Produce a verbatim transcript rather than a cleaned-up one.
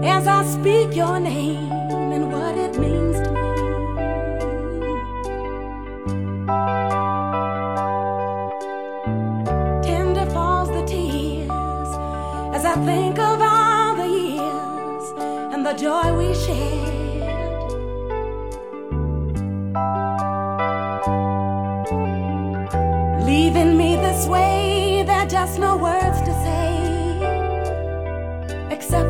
as I speak your name and what it means to me. Tender falls the tears as I think of all the years and the joy we shared.